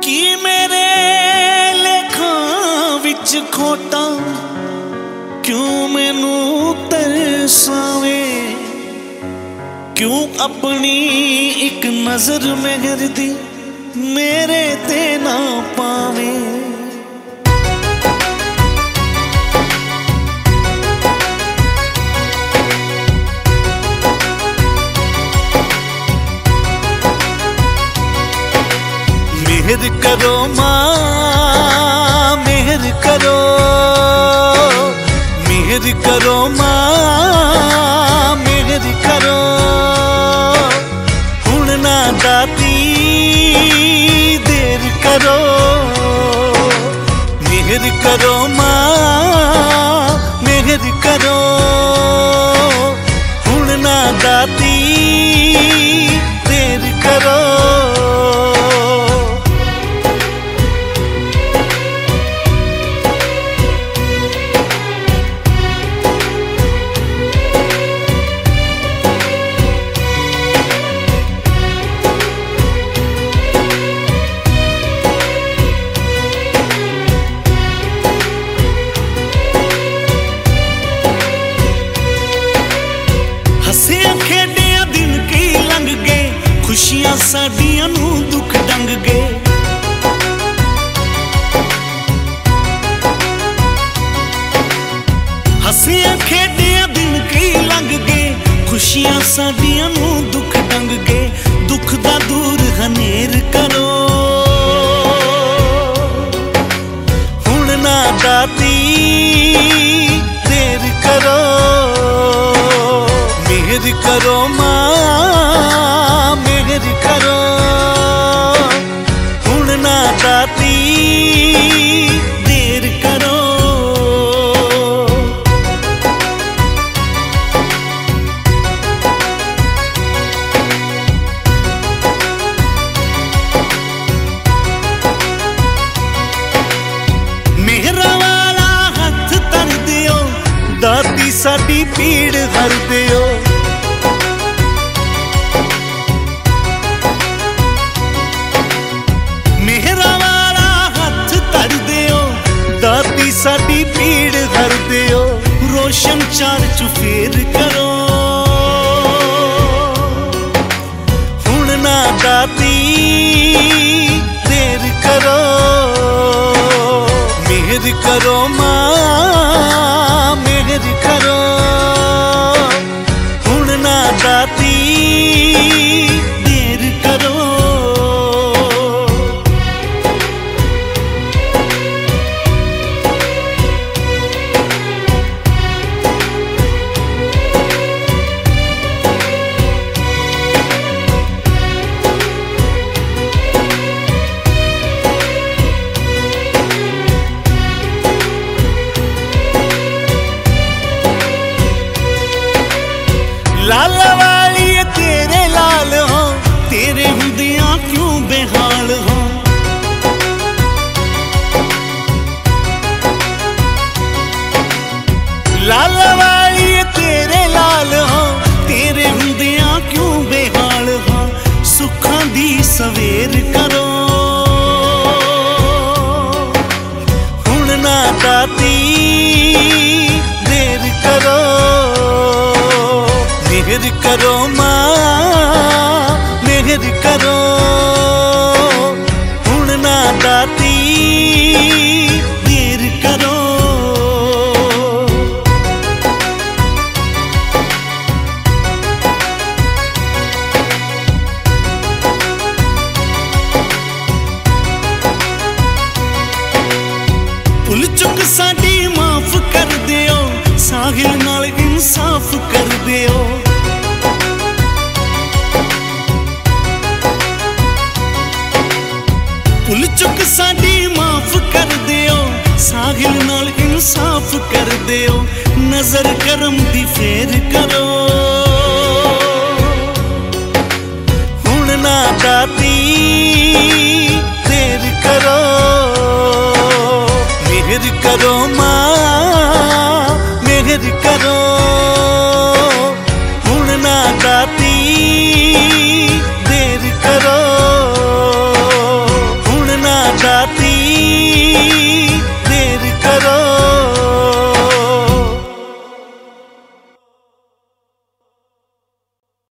की मेरे लेखां विच खोटा क्यों मैनू तरसावे, क्यों अपनी एक नजर मेहर दी मेरे ते ना पावे। मेहर करो माँ मेहर करो, मेहर करो माँ मेहर करो, हुण ना दाती देर करो। मेहर करो माँ मेहर करो, हुण ना दाती देर करो। हसिया खेडिया दिन की लंघ गए, खुशियां साडियां नू दुख डंग गए। हसिया खेडिया दिन की लंघ गए, खुशियां साडियां नू दुख डंग गए। दुख दा दूर हनेर करो, हुण ना दाती देर करो। मेहर करो माँ मेहर करो, हुण ना दाती देर करो। मेहरा वाला हथ धर दियो, दाती साडी पीड़ हर दियो। मेहरा वाला हथ धर दियो, दाती साडी पीड़ हर दियो। रोशन चार चुफेर करो, हुण ना दाती देर करो। मेहर करो माँ मेहर करो, हुण ना दाती देर करो। लाला वाली तेरे लाल हो, तेरे हुंदियां क्यों बेहाल हो। लाला वाली तेरे लाल हो, तेरे हुंदियां क्यों बेहाल हो। सुखां दी सवेर करो, हुण ना दाती देर करो। मेहर करो माँ मेहर करो, हुण ना दाती देर करो। भुल चुक साडी माफ कर दियो, साहिल नाल इंसाफ कर दियो। भुल चुक साडी माफ कर दियो, साहिल नाल इंसाफ कर दियो। नजर करम दी फेर करो, हुण ना दाती देर करो। मेहर करो माँ मेहर करो, हुण ना दाती